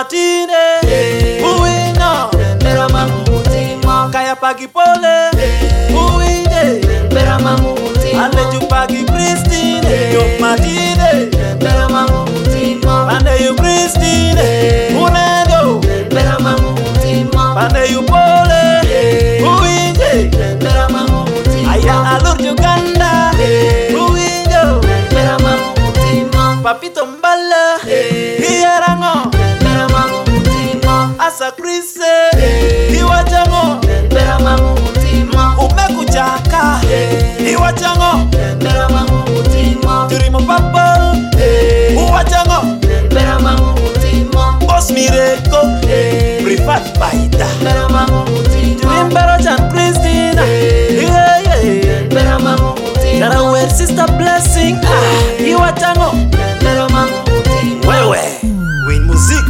Martine, Uino, Pera mangutima, Kaya Pagi Pole, Uine, pera mangutima, Ande Jupagi Christine, Yo Martine, pera mangutima, Ande you Christine, Unendo, pera mangutima, Ande you Pole, Uine, pera mangutima, Aya Alur Uganda, Uino, pera mangutima, Papito Mbala, Hierango, pera mangutima, Asa Krise, Iwachango, pera mangutima, Umekuchaka, Iwachango, pera mangutima, Turimo Papa, Uwachango, pera mangutima, Osmireko, Privat Baita, pera mangutima, Turimbero Chan Christina, pera mangutima, Nara Well Sister Blessing, Iwachango, pera mangutima, Wewe, Win Music,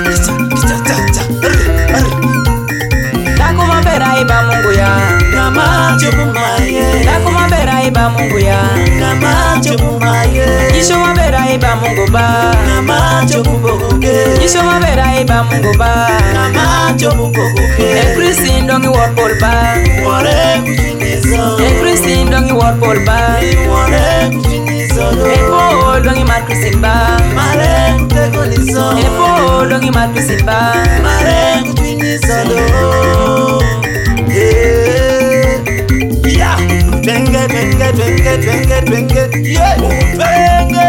Dakuma bera iba Mungu ya, Nama Chupumaye, Dakuma bera iba Mungu ya, Nama Chupumaye, Ishuma bera iba Mungu ba, Nama Chupuboke, Ishuma bera iba Mungu ba, Nama Chupuboke, Kristi ndongi wapol ba, Ware Kuchinizo, Kristi ndongi wapol ba, Ware Kuchinizo, Paul ndongi mar Kristi ba, Mare Kutegonizo, Paul ndongi mar Kristi ba, Mare Kuchinizo, yeah, twenge, twenge, twenge, twenge, twenge, yeah, twenge,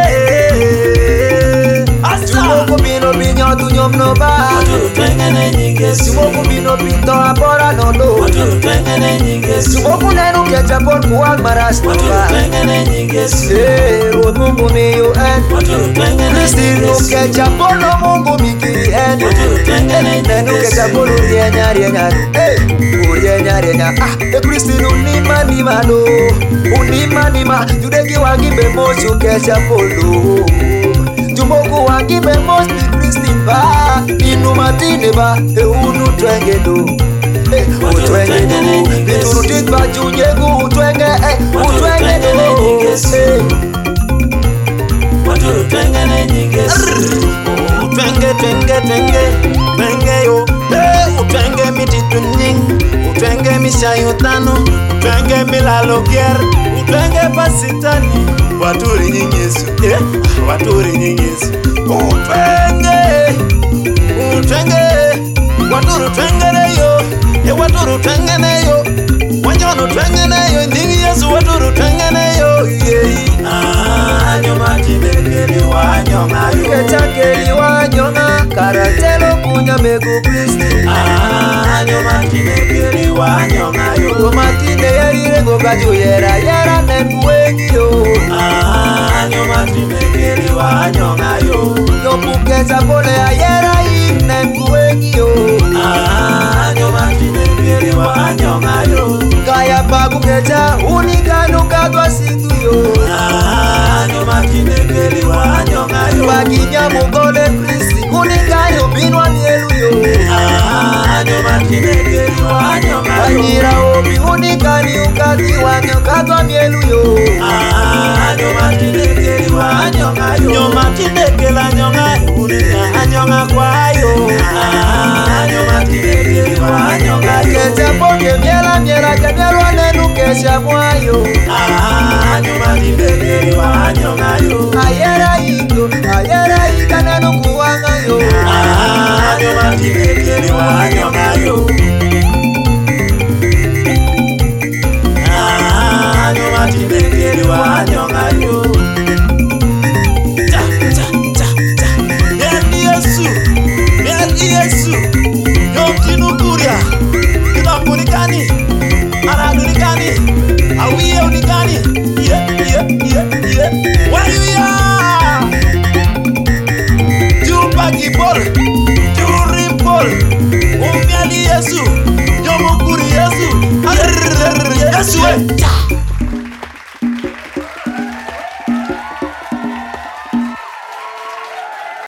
asa, Sumoko bino binyo tunyom no ba, waturu twenge ne nyingesu, Sumoko bino pinto abora no do, waturu twenge ne nyingesu, Sumoko nenu kechapon kuwag maras no waturu ba, twenge ne nyingesu, Ruoth Mungu miyo en, waturu twenge ne Kristi nyingesu, nukechapon no Mungu mikiri en, waturu twenge ne Nenu nyingesu, kechapon urienya rienya, urienya rienya, Kristi unima nima no, unima nima, Judegi wangi bemos ukechapon no, Jumoku wangi bemos ni Kristi ba, Inu Martine ba, unu twenge do, utwenge do, Biturutit ba junyegu utwenge, utwenge do, waturu twenge ne nyingesu, twenge, twenge, twenge, twenge yo, utwenge mititu nying, utwenge mishayo tano, utwenge milalo kier, utwenge pasitani, waturi nyingesu, waturi nyingesu, utwenge, utwenge, waturu twenge neyo, waturu twenge neyo, wanyono twenge neyo, ndingi Yesu waturu twenge neyo, anyo Martine keli wanyonga yo, Kechakeli wanyonga, Karatelo kunya megu Kristi, anyo Martine keli wanyonga yo, Martine yerire gogaju yera, yera nenguwengi yo, anyo Martine keli wanyonga yo, Yopukeza pole ya yera nenguwengi yo, anyo Martine keli wanyonga yo, Kaya pagu kecha, unikanu kadwa situ yo, anyo Martine keli wanyonga yo, Wakinya mugole Kristi, unikanu binwa mielu yo, anyo Martine keli wanyonga yo, Wanyira obi unikani ukati wanyo kadwa mielu yo, anyo Martine keli wanyonga yo, nyo Martine keli wanyonga yo, unika anyonga kwayo, anyo Martine keli wanyonga yo, Kecha poke miela miela kemielwa nenu kesha mwayo, anyo Martine keli wanyonga yo, ayera ika nenu kuwanga yo, anyo Martine keli wanyonga yo, anyo Martine keli wanyonga yo, cha cha cha cha, Yesu Yesu, yomtinukuria, kilambulikani, anadulikani, awiye unikani, wayuya, Jupagi Paul, Jurimpol, umyali Yesu,